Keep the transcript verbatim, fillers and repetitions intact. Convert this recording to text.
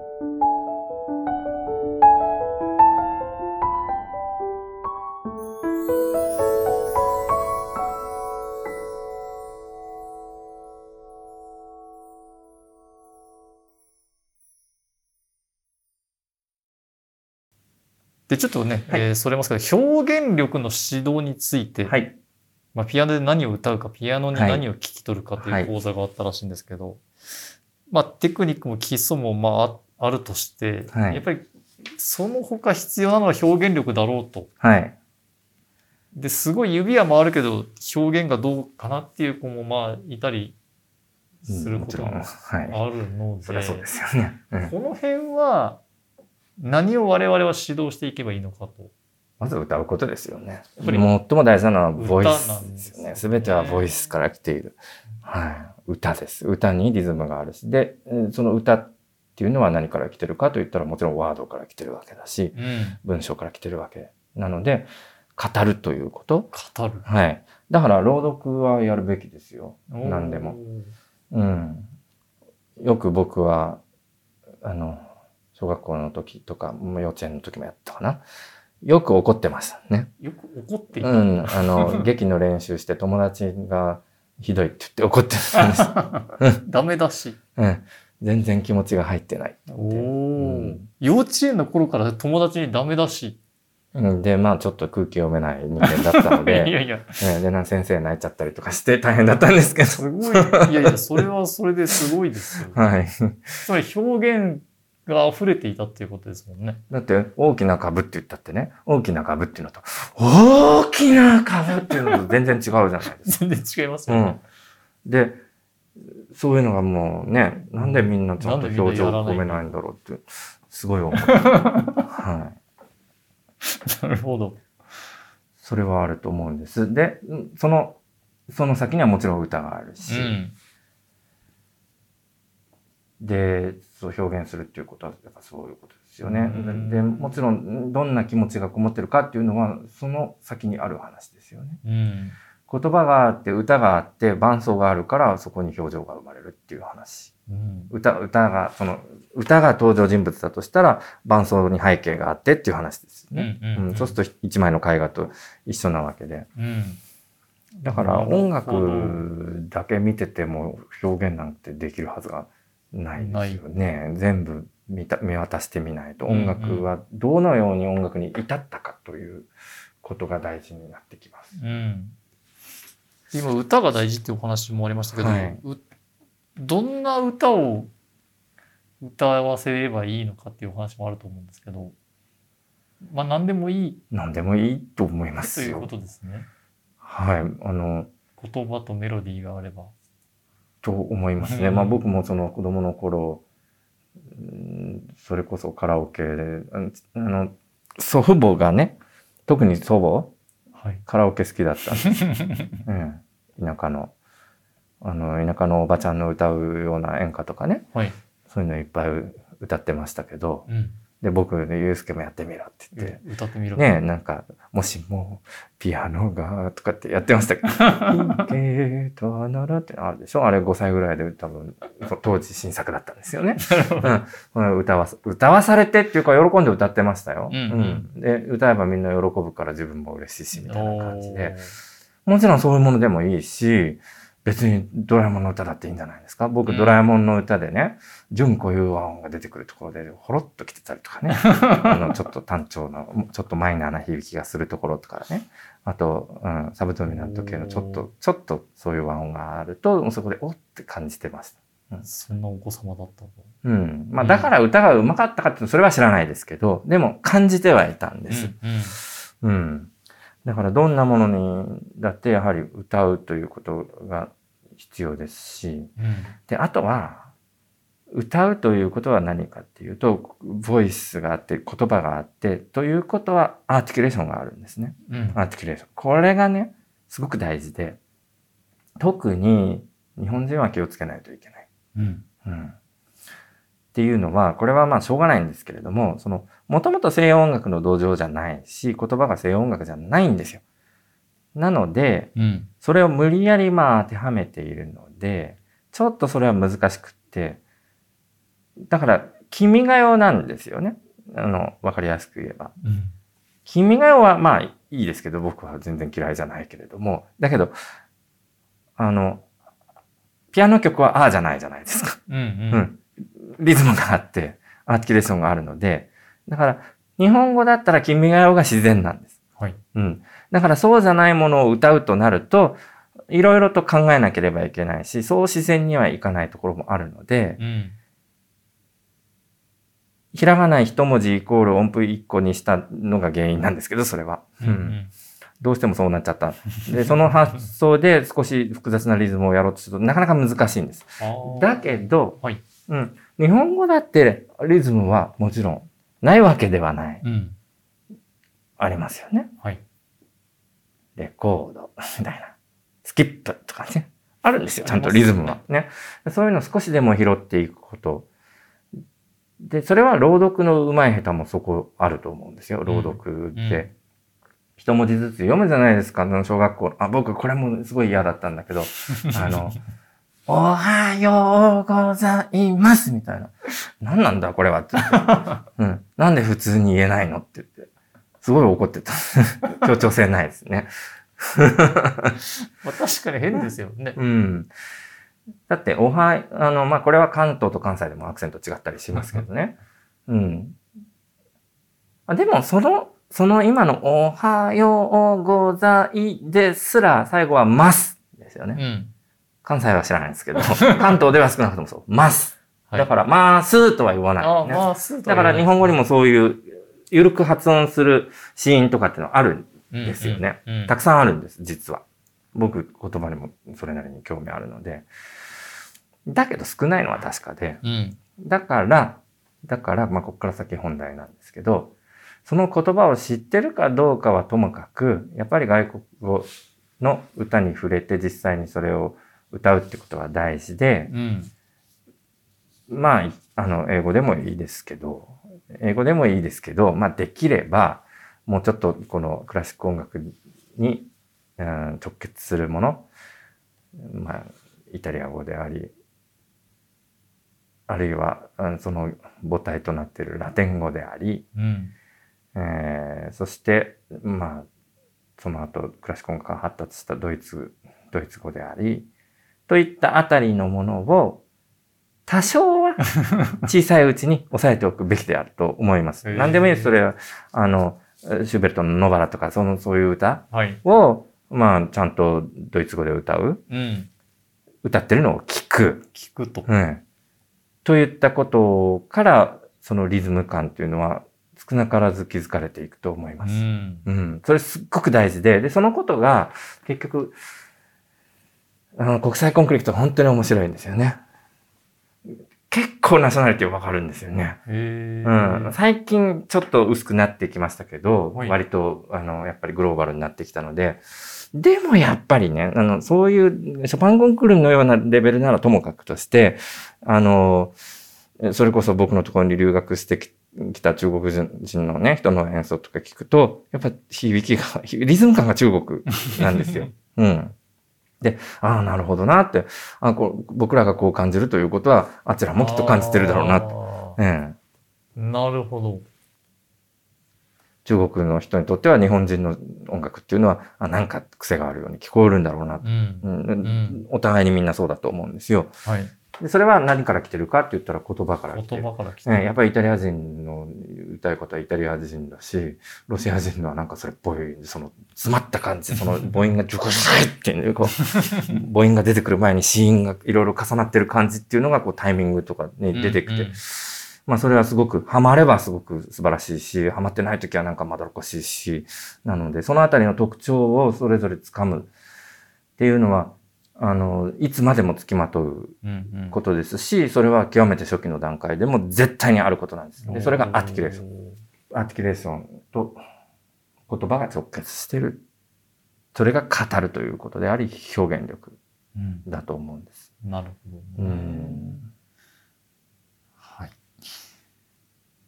でちょっとね、はい、えー、それますけど表現力の指導について、はい、まあ、ピアノで何を歌うかピアノに何を聞き取るかという講座があったらしいんですけど、はい、まあ、テクニックも基礎もまああるとして、はい、やっぱりその他必要なのは表現力だろうと。はい、ですごい指は回るけど表現がどうかなっていう子もまあいたりすることもあるので、 そりゃそうですよね。 うん、この辺は何を我々は指導していけばいいのかと。 まず歌うことですよね。やっぱり最も大事なのはボイスですよね。すべてはボイスから来ている。はい。歌です。歌にリズムがあるし。で、その歌っていうのは何から来てるかといったらもちろんワードから来てるわけだし、うん、文章から来てるわけ。なので、語るということ。 語る。 はい。だから朗読はやるべきですよ。何でも。うん。よく僕は、あの、小学校の時とか、幼稚園の時もやったかな。よく怒ってましたね。 よく怒っていた？ うん。あの、劇の練習して友達がひどいって言って怒ってたんです。 ダメだし。 うん。全然気持ちが入ってないって。 おー、うん。幼稚園の頃から友達にダメだし。 で、まあちょっと空気読めない人間だったので、 いやいや。 で、な先生泣いちゃったりとかして大変だったんですけど。 すごい。いやいや、それはそれですごいですよ。 はい。 つまり表現が溢れていたっていうことですもんね。 だって大きな株って言ったってね、大きな株っていうのと、大きな株っていうのと全然違うじゃないですか。 全然違いますよね。 うん。で、そういうのがもうね、なんでみんなちゃんと表情を込めないんだろうって、すごい思う。はい。 なるほど。 それはあると思うんです。で、その、その先にはもちろん歌があるし、うん、で、そう表現するっていうことはやっぱそういうことですよね。で、もちろんどんな気持ちがこもってるかっていうのはその先にある話ですよね。うん、言葉があって歌があって伴奏があるからそこに表情が生まれるっていう話。うん、歌、歌が、その歌が登場人物だとしたら伴奏に背景があってっていう話ですよね。うんうんうん、そうすると一枚の絵画と一緒なわけで。うん、だから音楽だけ見てても表現なんてできるはずがないですよね。全部 見, た見渡してみないと、音楽はどのように音楽に至ったかということが大事になってきます。うん、 今歌が大事っていうお話もありましたけど、はい、どんな歌を歌わせればいいのかっていうお話もあると思うんですけど、まあ何でもいい。 何でもいいと思いますよ。 ということですね。 はい、あの言葉とメロディーがあれば。 と思いますね。まあ僕もその子供の頃、それこそカラオケで、あの祖父母がね、特に祖母、はい、カラオケ好きだったんです。うん、田舎のあの田舎のおばちゃんの歌うような演歌とかね、はい、そういうのいっぱい歌ってましたけど、うん、で僕でゆうすけもやってみろって言って、 歌ってみろね、なんかもしもピアノがとかってやってましたけど、ゲートならってあるでしょ。あれごさいぐらいで多分当時新作だったんですよね。うん、歌わ歌わされてっていうか喜んで歌ってましたよ。うんうんうん、で歌えばみんな喜ぶから自分も嬉しいしみたいな感じで、もちろんそういうものでもいいし。別にドラえもんの歌だっていいんじゃないですか。僕、うん、ドラえもんの歌でね、純固有和音が出てくるところでほろっと来てたりとかね。あの、ちょっと単調な、ちょっとマイナーな響きがするところとかね。あと、うん、サブドミナント系のちょっと、ちょっとそういう和音があると、そこでおって感じてました。 うん、そんなお子様だったの？ うん。まあ、だから歌が上手かったかっていうと、それは知らないですけど、でも感じてはいたんです。うん、うん。うんだからどんなものにだってやはり歌うということが必要ですし、うん、で、あとは歌うということは何かっていうと、ボイスがあって言葉があってということはアーティキュレーションがあるんですね。うん、アーティキュレーション。これがね、すごく大事で、特に日本人は気をつけないといけない。うんうんっていうのは、これはまあしょうがないんですけれども、その、もともと西洋音楽の土壌じゃないし、言葉が西洋音楽じゃないんですよ。なので、うん、それを無理やりまあ当てはめているので、ちょっとそれは難しくって、だから君が代なんですよね。あの、わかりやすく言えば。 うん、 君が代はまあいいですけど、僕は全然嫌いじゃないけれども、だけど、あの、ピアノ曲はああじゃないじゃないですか。 うんうんうん。リズムがあって、アーティキュレーションがあるので、だから、日本語だったら君が代が自然なんです。 はい。 うん。だからそうじゃないものを歌うとなると、いろいろと考えなければいけないし、そう自然にはいかないところもあるので、 うん、 ひらがな一文字イコール音符一個にしたのが原因なんですけど、それは。 うんうん、 どうしてもそうなっちゃった。で、その発想で少し複雑なリズムをやろうとするとなかなか難しいんです。だけど、 はい、 うん、日本語だってリズムはもちろんないわけではない。 うん、 ありますよね。 はい。 レコードみたいな。スキップとかね。あるんですよ。ちゃんとリズムは。ね。そういうのを少しでも拾っていくこと。で、それは朗読の上手い下手もそこあると思うんですよ。朗読って。うんうん、一文字ずつ読むじゃないですか。小学校。あ、僕これもすごい嫌だったんだけど。あの、おはようございますみたいな。何なんだこれはって言って、うん。なんで普通に言えないのって言って。すごい怒ってた。協調性ないですね。 まあ確かに変ですよね。 うん。だって、おは、あの、まあ、これは関東と関西でもアクセント違ったりしますけどね。うん。あでも、その、その今のおはようございですら、最後はますですよね。うん、関西は知らないんですけど、関東では少なくともそう。ます。はい、だから、ますとは言わない、ね。 あますだから日本語にもそういう、ゆるく発音する子音とかっていうのはあるんですよね。うんうんうん、たくさんあるんです、実は。僕、言葉にもそれなりに興味あるので。だけど少ないのは確かで。うん、だから、だから、まあ、ここから先本題なんですけど、その言葉を知ってるかどうかはともかく、やっぱり外国語の歌に触れて実際にそれを歌うってことは大事で、うん、まあ、あの、英語でもいいですけど、英語でもいいですけど、まあ、できれば、もうちょっとこのクラシック音楽に、うん、直結するもの、まあ、イタリア語であり、あるいは、その母体となっているラテン語であり、うんえー、そして、まあ、その後、クラシック音楽が発達したドイツ、ドイツ語であり、といったあたりのものを、多少は小さいうちに抑えておくべきであると思います。何でもいいです。それは、あの、シューベルトのノバラとか、その、そういう歌を、はい、まあ、ちゃんとドイツ語で歌う。うん、歌ってるのを聞く。 聞くと。 うん。といったことから、そのリズム感っていうのは、少なからず気づかれていくと思います。うん。うん。それすっごく大事で、で、そのことが、結局、あの、国際コンクリート本当に面白いんですよね。結構ナショナリティわかるんですよね。へうん。最近ちょっと薄くなってきましたけど、はい、割と、あの、やっぱりグローバルになってきたので、でもやっぱりね、あの、そういうショパンコンクールのようなレベルならともかくとして、あの、それこそ僕のところに留学してきた中国人のね、人の演奏とか聞くと、やっぱ響きが、リズム感が中国なんですよ。うん。で、ああ、なるほどなって、あこう僕らがこう感じるということは、あちらもきっと感じてるだろうなと。うん、 なるほど。 中国の人にとっては日本人の音楽っていうのは、あなんか癖があるように聞こえるんだろうなと、うんうん、お互いにみんなそうだと思うんですよ。はい、でそれは何から来てるかって言ったら言葉から来てる。 言葉から来てる。 やっぱりイタリア人の歌い方はイタリア人だし、ロシア人のはなんかそれっぽい、その詰まった感じ、その母音がジュクシュっていう、こう、母音が出てくる前に子音がいろいろ重なってる感じっていうのがこうタイミングとかに出てきて、うんうんまあそれはすごく、ハマればすごく素晴らしいし、ハマってない時はなんかまどろっこしいし、なのでそのあたりの特徴をそれぞれ掴むっていうのは、あの、いつまでも付きまとうことですし、うんうん、それは極めて初期の段階でも絶対にあることなんです。で、それがアーティキュレーション。アーティキュレーションと言葉が直結している。それが語るということであり、表現力だと思うんです。 うん、なるほど、ね。うん